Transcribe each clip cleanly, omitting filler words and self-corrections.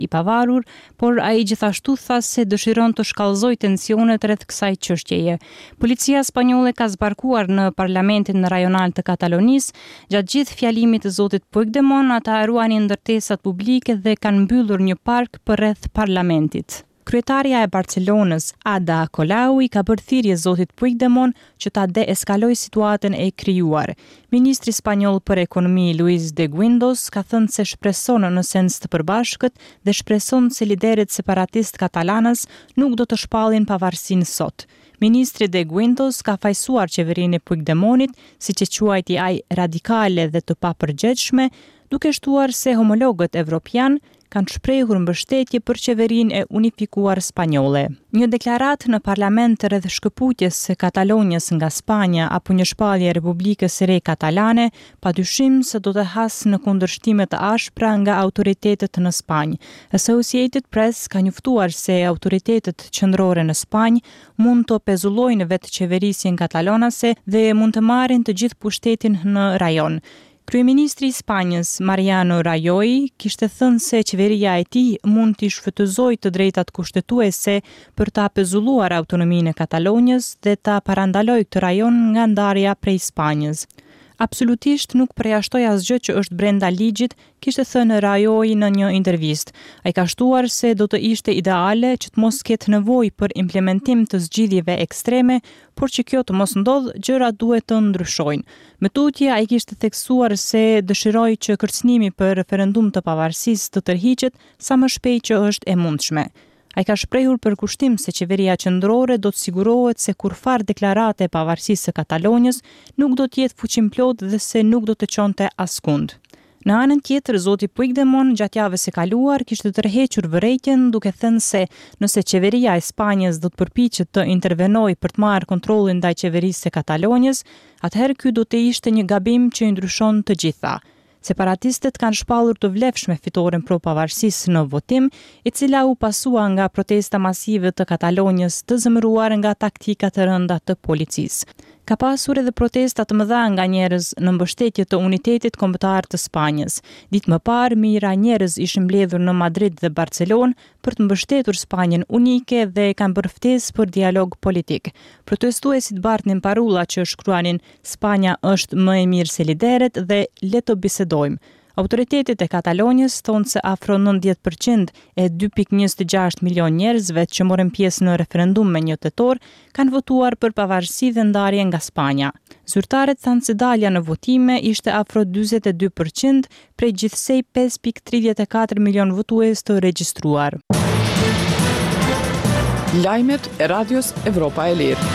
i pavarur, por ai gjithashtu tha se dëshiron të shkallëzojë tensionet rreth kësaj çështjeje. Policia spanjolle ka zbarkuar në parlamentin rajonal të Katalonisë. Gjatë gjithë fjalimit të zotit Puigdemont, ata ruanin ndërtesat publike dhe kanë mbyllur një park përreth parlamentit. Kryetaria e Barcelonës, Ada Colau, i ka bërë thirrje zotit Puigdemont që ta deeskalojë situatën e krijuar. Ministri spanjoll për ekonomi Luis de Guindos ka thënë se shpreson në sens të përbashkët dhe shpreson se liderët separatist katalanas nuk do të shpallin pavarësinë sot. Ministri de Guindos ka fajsuar qeverinë e Puigdemontit, siç e quajti ai, radikale dhe të papërgjegjshme, duke shtuar se homologët evropian kanë shprehur mbështetje për qeverinë e unifikuar spanjolle. Një deklaratë në parlament rreth shkëputjes së Katalonjës nga Spanja apo një shpallje e Republikës së Re Katalane, padyshim se do të hasë në kundërshtime të ashpra nga autoritetet në Spanjë. Associated Press ka njoftuar se autoritetet qendrore në Spanjë mund të pezullojnë vetë qeverisjen katalonase dhe mund të marrin të gjithë pushtetin në rajon. Kryeministri i Spanjës, Mariano Rajoy, kishte thënë se qeveria e tij mund t'i shfrytëzojë të drejtat kushtetuese për ta pezulluar autonominë e Katalonjës dhe ta parandalojë këtë rajon nga ndarja prej Spanjës. Absolutisht nuk përjashtoj asgjë që është brenda ligjit, kishte thënë Rajoy në një intervistë. Ai ka shtuar se do të ishte ideale që të mos ketë nevojë për implementim të zgjidhjeve ekstreme, por që kjo të mos ndodh, gjërat duhet të ndryshojnë. Me tutje, ai kishte theksuar se dëshiroi që kërcënimi për referendum të pavarësisë të tërhiqet sa më shpejt që është e mundshme. Ai ka shprehur përkushtim se qeveria qendrore do të sigurohet se kurfar deklarate e pavarësisë së Katalonjës nuk do të jetë fuqimplot dhe se nuk do të çonte askund. Në anën tjetër, zoti Puigdemont gjatë javës së kaluar kishte tërhequr vërejtjen duke thënë se nëse qeveria e Spanjës do të përpiqet të intervenojë për të marrë kontrollin ndaj qeverisë së Katalonjës, atëherë ky do të ishte një gabim që i ndryshon të gjitha. Separatistët kanë shpallur të vlefshme fitoren pro pavarësisë në votim, e cila u pasua nga protesta masive të Katalonjës të zemëruar nga taktika të rënda të policisë. Ka pasur edhe protesta të mëdha nga njerëz në mbështetje të unitetit kombëtar të Spanjës. Ditë më parë, mijëra njerëz ishin mbledhur në Madrid dhe Barcelonë për të mbështetur Spanjën unike dhe kanë bërë ftesë për dialog politik. Protestuesit bartnin parulla që shkruanin "Spanja është më e mirë se lideret" dhe "Le të bisedojmë". Autoritetet e Katalonjës thonë se afro 90% e 2.26 milion njerëzve që morën pjesë në referendum me 1 tetor kanë votuar për pavarësi dhe ndarje nga Spanja. Zyrtarët thanë se dalja në votime ishte afro 42% prej gjithsej 5.34 milion votues të regjistruar. Lajmet e Radios Evropa e Lirë.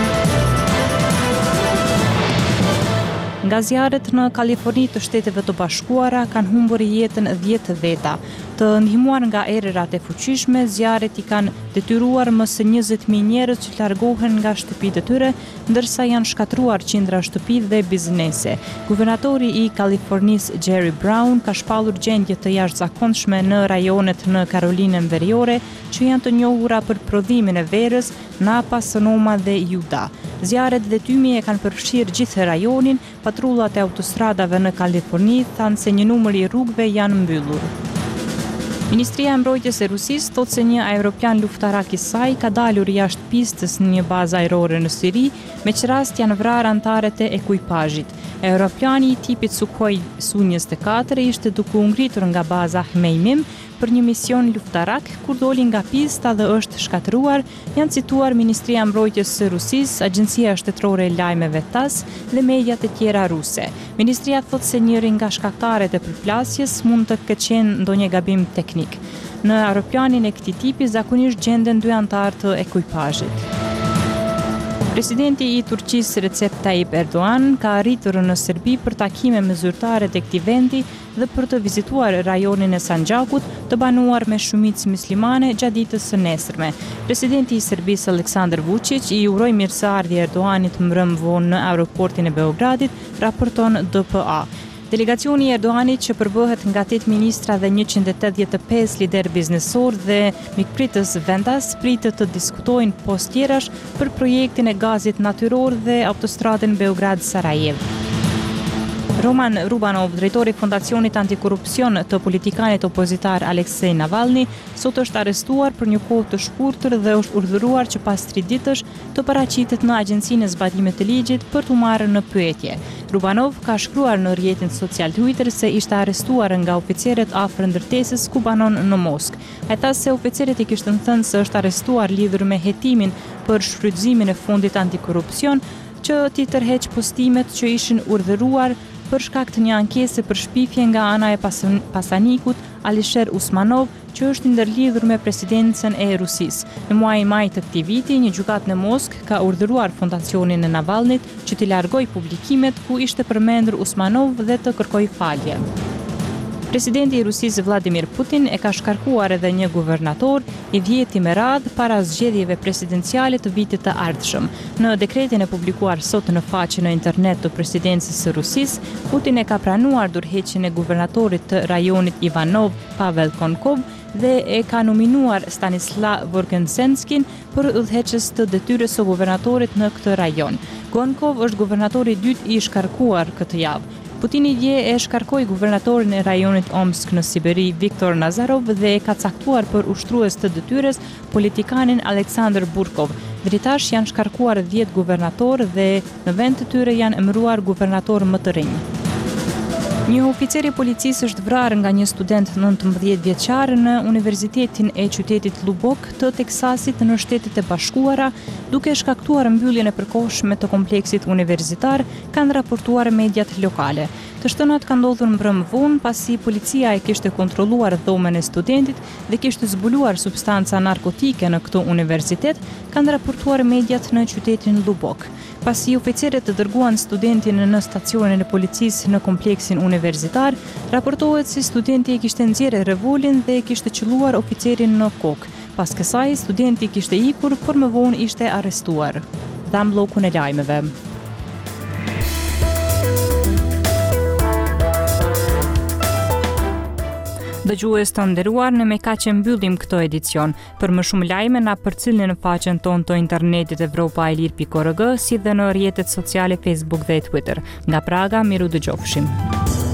Nga zjarret në Kaliforni të Shteteve të Bashkuara kanë humbur jetën 10 veta. Të ndihmuar nga erërat e fuqishme, zjarret i kanë detyruar më së 20.000 njerëz që largohen nga shtëpitë e tyre, ndërsa janë shkatruar qindra shtëpi dhe biznese. Guvernatori i Kalifornisë Jerry Brown ka shpallur gjendje të jashtëzakonshme në rajonet në Karolinën Veriore, që janë të njohura për prodhimin e verës, Napa, Sonoma dhe Utah. Zjarret dhe tymi e kanë përfshirë gjithë rajonin. Patrullat e autostradave në Kaliforni thanë se një numër i rrugëve janë mbyllur. Ministria e Mbrojtjes e Rusisë thotë se një aeroplan luftarak i saj ka dalur jashtë pistës në një bazë ajrore në Siri, me që rast janë vrarë anëtarët e ekuipazhit. Aeroplani i tipit Sukhoi Su-24 ishte duke u ngritur nga baza Hmeimim për një mision luftarak, kur doli nga pista dhe është shkatëruar, janë cituar Ministria e Mbrojtjes së Rusisë, Agjencia Shtetërore e Lajmeve TASS dhe mediat e tjera ruse. Ministria thotë se njëri nga shkaktarët e përplasjes mund të ketë qenë ndonjë gabim teknik. Në aeroplanin e këtij tipi zakonisht gjenden 2 anëtarë të ekuipazhit. Presidenti i Turqisë Recep Tayyip Erdogan ka arritur në Serbi për takime me zyrtarët e këtij vendi dhe për të vizituar rajonin e Sanxhakut, të banuar me shumicë muslimane gjatë ditës së nesërme. Presidenti i Serbisë Aleksandar Vučić i uroi mirëseardhje Erdoganit mbrëmë vonë në aeroportin e Beogradit, raporton DPA. Delegacioni i Erdoganit, që përbëhet nga 8 ministra dhe 185 lider biznesor dhe mikpritës vendas, pritet të diskutojnë postjerash për projektin e gazit natyror dhe autostradën Beograd-Sarajevo. Roman Rubanov, drejtori i Fondacionit Antikorrupsion të politikanit opozitar Aleksej Navalny, sot është arrestuar për një kohë të shkurtër dhe është urdhëruar që pas 3 ditësh të paraqitet në Agjencinë e Zbatimit të Ligjit për t'u marrë në pyetje. Rubanov ka shkruar në rrjetin social Twitter se ishte arrestuar nga oficerët afër ndërtesës ku banon në Moskë. Ai tha se oficerët i kishin thënë se është arrestuar lidhur me hetimin për shfrytëzimin e fondit antikorrupsion që t'i tërheq postimet që ishin urdhëruar për shkak të një ankese për shpifje nga ana e pasanikut Alisher Usmanov, që është ndërlidhur me presidencën e Rusisë. Në muajin maj të këtij viti, një gjykatë në Moskë ka urdhëruar Fondacionin e Navalnit që t'i largojë publikimet ku ishte përmendur Usmanov dhe të kërkojë falje. Presidenti i Rusisë Vladimir Putin e ka shkarkuar edhe një guvernator i 10 me radhë para zgjedhjeve presidenciale të vitit të ardhshëm. Në dekretin e publikuar sot në faqen e internet të presidencës së Rusisë, Putin e ka pranuar dorëheqjen e guvernatorit të rajonit Ivanov, Pavel Konkov, dhe e ka nominuar Stanislav Vorkensenskin për udhëheqës të detyrës së guvernatorit në këtë rajon. Konkov është guvernatori i dytë i shkarkuar këtë javë. Putini dje e shkarkoi guvernatorin e rajonit Omsk në Siberi, Viktor Nazarov, dhe e ka caktuar për ushtrues të detyrës politikanin Aleksandr Burkov. Dritash janë shkarkuar 10 guvernatorë dhe në vend të tyre janë emëruar guvernatorë më të rinj. Një oficer i policisë është vrarë nga një student 19 vjeçar në Universitetin e qytetit Lubbock të Teksasit në Shtetet e Bashkuara, duke shkaktuar mbylljen e përkohshme të kompleksit universitar, kanë raportuar mediat lokale. Të shtënat ka ndodhur mbrëmë vonë pasi policia e kishte kontrolluar dhomën e studentit dhe kishte zbuluar substanca narkotike në këtë universitet, kanë raportuar mediat në qytetin Lubbock. Pasi oficerët të dërguan studentin në stacionin e policisë në kompleksin universitar, raportohet se studenti e kishte nxjerrë revolin dhe e kishte qelluar oficerin në kokë. Pas kësaj, studenti kishte ikur, por më vonë ishte arrestuar. Dham bllokun e lajmeve. Dëgjues të nderuar, në me kaq e mbyllim këtë edicion. Për më shumë lajme na përcilni në faqen tonë të internetit evropaelir.org, si dhe në rrjetet sociale Facebook dhe Twitter. Nga Praga, miru dëgjofshim.